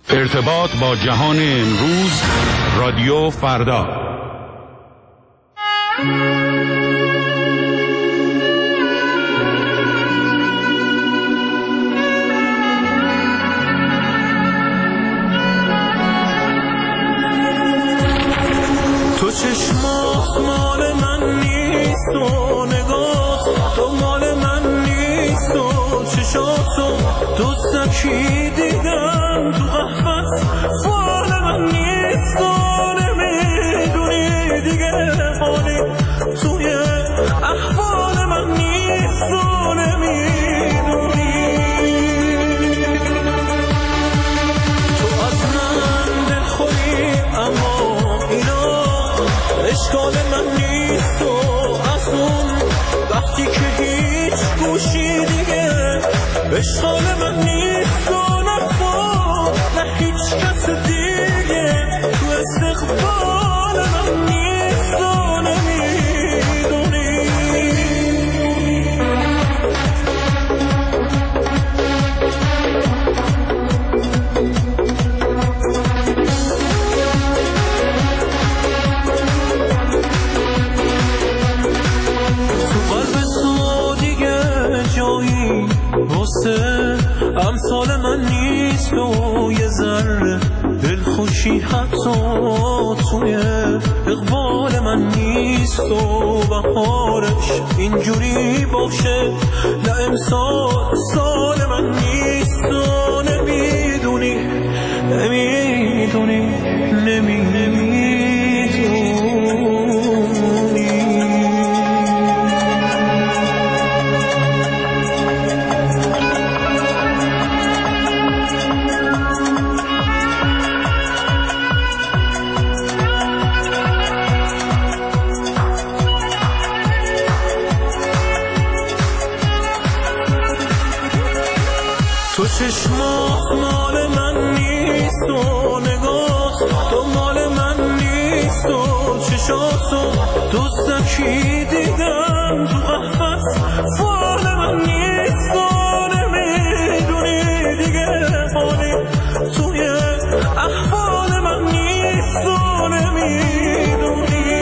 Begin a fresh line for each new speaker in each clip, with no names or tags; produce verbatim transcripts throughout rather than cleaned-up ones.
ارتباط با جهان امروز، رادیو فردا.
تو چشمات مال من نیست و نگاه تو مال من نیست و چشاتو دوستکی دیدم تو قهوت فال من نیست و نمیدونی دیگه حالی توی احوال من نیست و نمیدونی تو از من دلخوری اما اینا اشکال من نیست و از اون وقتی که هیچ گوشی دیگه اشکال من نیست و نفا نه هیچ کس دیگه تو استقبال من نیست و نمیدونی امثال من نیست و یه ذره دلخوشی حتی توی اقبال من نیست و بهارش اینجوری باشه نه امسال سال من نیست و نمیدونی نمیدونی نمی نمیدونی تو چشمات مال من نیست و نگاه تو مال من نیست و چشاتو دوستکی دیدم تو قهوت فال من نیست و نمیدونی دیگه حالی توی احوال من نیست و نمیدونی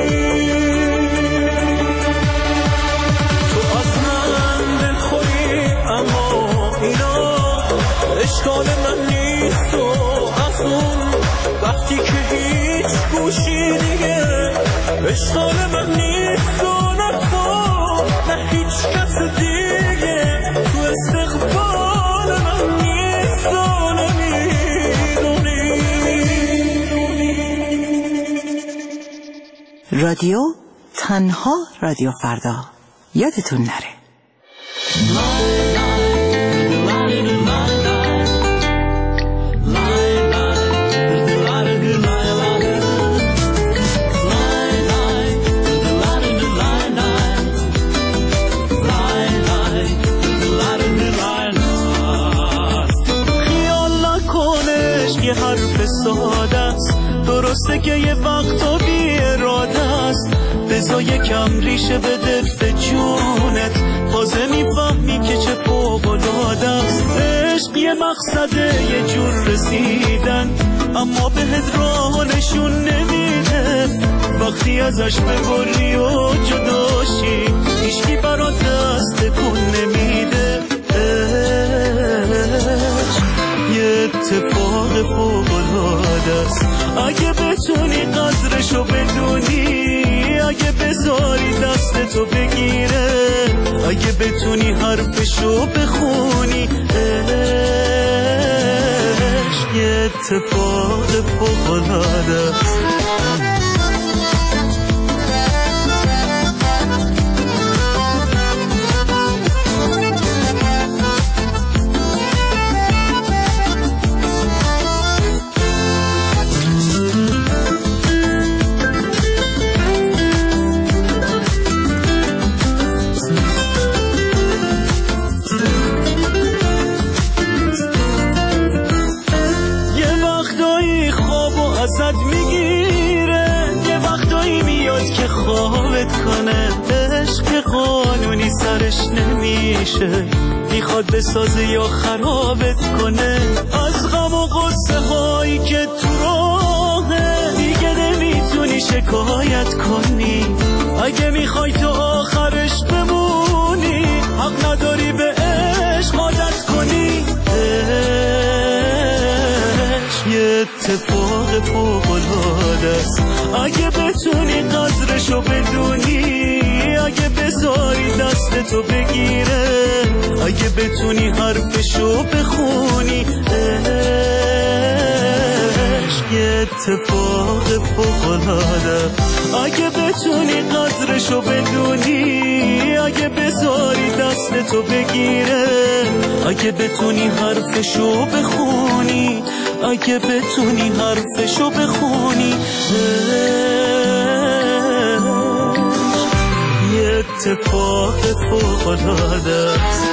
تو از من دلخوری اما اینا اشکال من نیست و از اون وقتی که هیچ گوشی دیگه اشکال من نیست و نفا نه هیچ کس دیگه تو استقبال من نیست و نمیدونی
رادیو تنها رادیو فردا یادتون نره.
یه حرف ساده است درسته که یه وقتا بی اراده است بذار یکم ریشه بده به جونت تازه میفهمی که چه فوق‌العاده است. عشق یه مقصده یه جور رسیدن اما بهت راه نشون نمیده وقتی ازش ببری و جداشی هیچکی برات دست تکون نمیده. یه اتفاق فوق‌العاده است اگه بتونی قدرشو بدونی اگه بذاری دستتو بگیره اگه بتونی حرفشو بخونی عشق یه اتفاق فوق‌العاده است. سرش نمیشه میخواد بسازه یا خرابت کنه از غم و غصه های شکایت کنی. اگه میخوای تو آخرش بمونی، حق نداری به عشق عادت کنی. عشق یه اتفاق فوق‌العاده است، اگه بتونی قدرشو بدونی، اگه بذاری دست تو بگیره، اگه بتونی حرفشو بخونی. عشق یه اتفاق فوق‌العاده، اگه بتونی قدرشو بدونی، اگه بذاری دست تو بگیره، اگه بتونی حرفشو بخونی، اگه بتونی حرفشو بخونی. یه اتفاق فوق‌العاده است.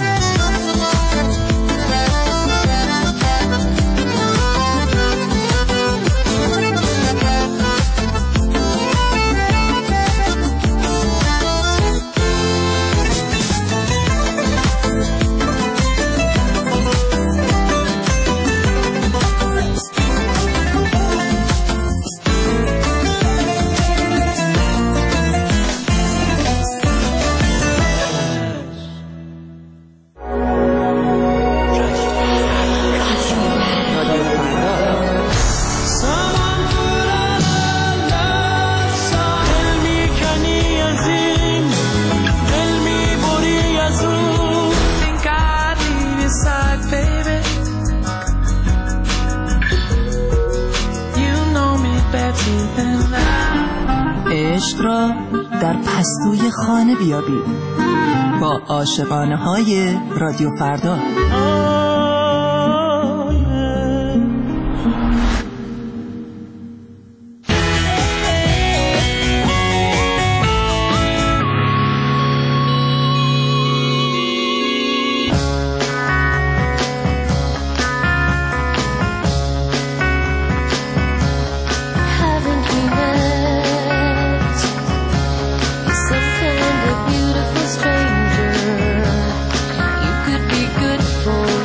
عشق را در پستوی خانه بیابید با عاشقانه های رادیو فردا.
For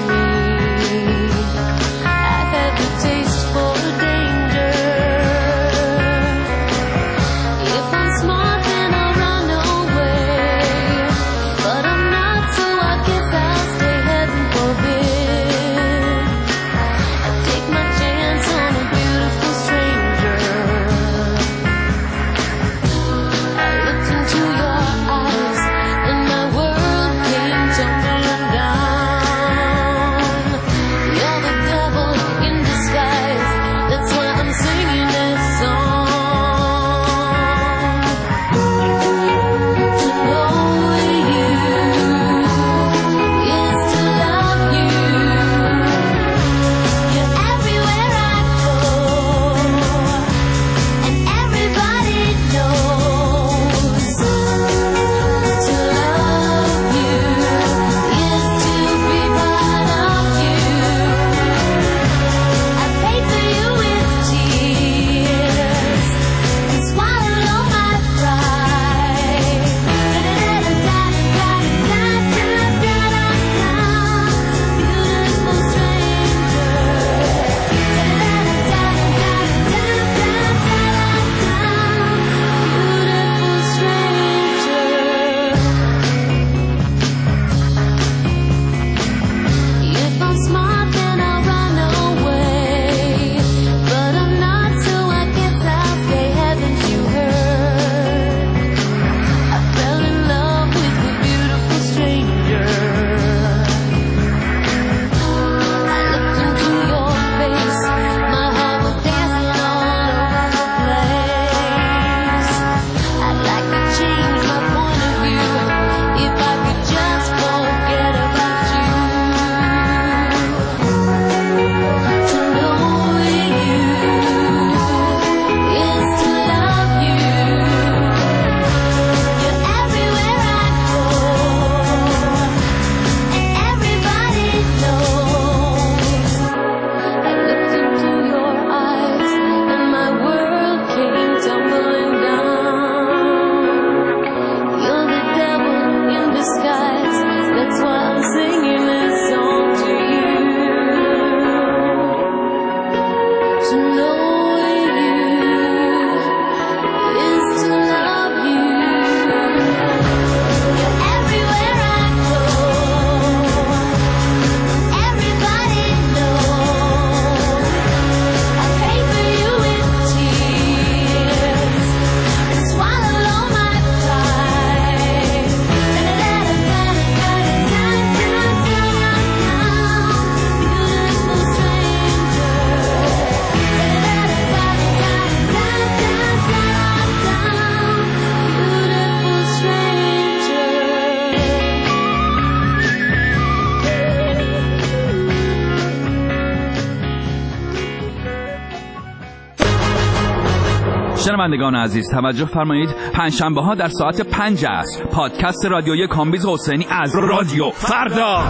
شنوندگان عزیز توجه فرمایید، پنجشنبه ها در ساعت پنج عصر پادکست رادیویی کامبیز حسینی از رادیو فردا.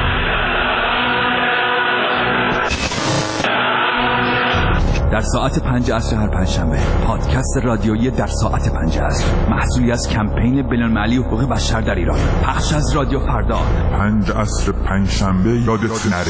در ساعت پنج عصر هر پنجشنبه پادکست رادیویی در ساعت پنج عصر، محصولی از کمپین بین‌المللی حقوق بشر در ایران، پخش از رادیو فردا.
پنج عصر پنجشنبه یادت نره.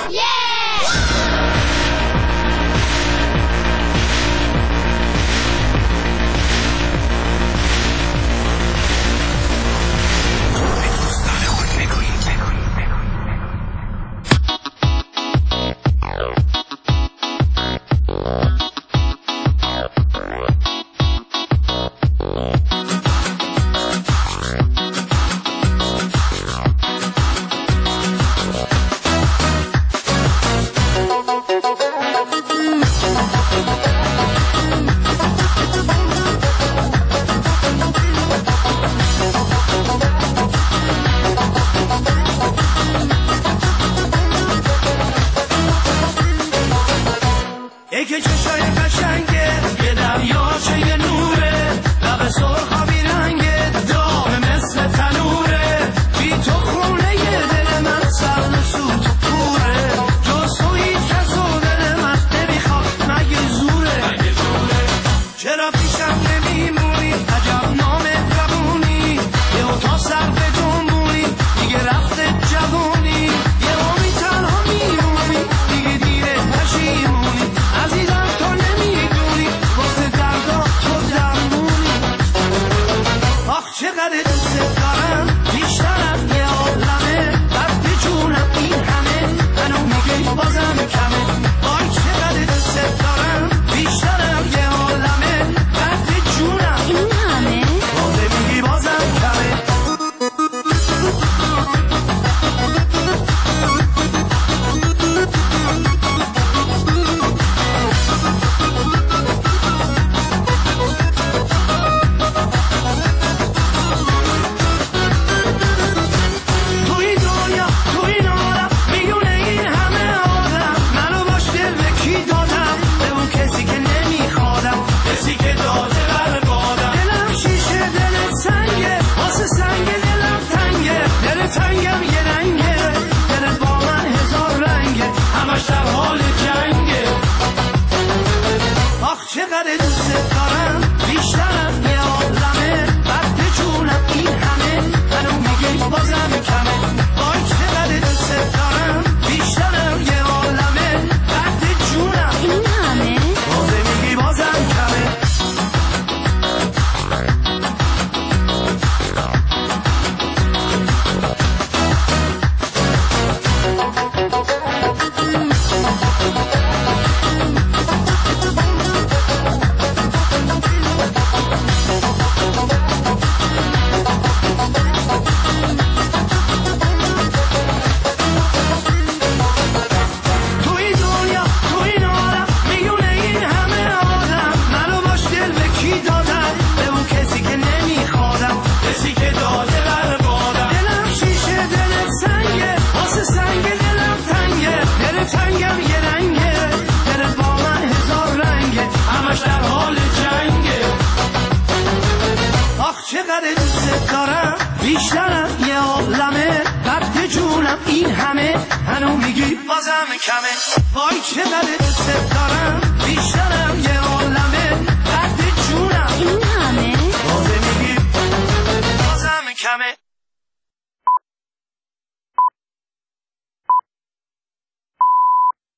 یکی چشای قشنگه یه دریاچه یه نوره، لب سرخ بی رنگه داغ مثل تنوره، بی تو خونه یه دل من سرد سوت پوره، جز تو هیچ کس و دل من نمیخواد مگه زوره. چرا پیشم نمیمونی عجب نامهربونی، یه اتاق سر به جنبونی دیگه رفته جوونی، یه امی تنها میمونی دیگه دیره پشیمونی، عزیزم تو نمیدونی واسه دردا تو درمونی. آخ چقدر دوست دارم بیشترم یه عالمه، وقتی جونم این همه منو میگی بازم کمه. آی چقدر دوست دارم بیشترم یه عالمه، وقتی جونم این همه بازم میگی بازم کمه. تنگم یه رنگه دلت با من هزار رنگه، همش در حال جنگه. آخ چقدر دوست دارم بیشترم یه عالمه، وقت جونم این همه منو میگی بازم کمه. آی چقدر دوست دارم بیشترم یه عالمه، وقت جونم این همه بازم میگی بازم کمه. تنگم یه رنگه دلت با من هزار رنگه، همش در حال جنگه. آخ چقدر دوست دارم بیشترم یه عالمه، وقت جونم این همه هنو میگی بازم کمه. وای چقدر دوست دارم بیشترم یه عالمه، وقت جونم این همه بازم میگی بازم کمه.